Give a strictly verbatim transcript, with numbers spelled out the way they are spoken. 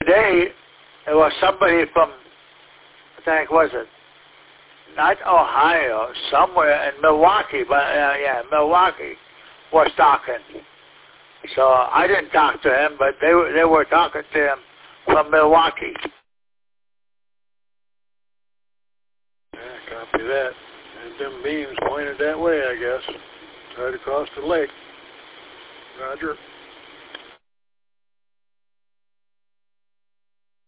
day, it was somebody from, what the heck was it? Not Ohio, somewhere in Milwaukee, but uh, yeah, Milwaukee was talking. So I didn't talk to him, but they were they were talking to him from Milwaukee. Yeah, copy that. And them beams pointed that way, I guess. Right across the lake. Roger.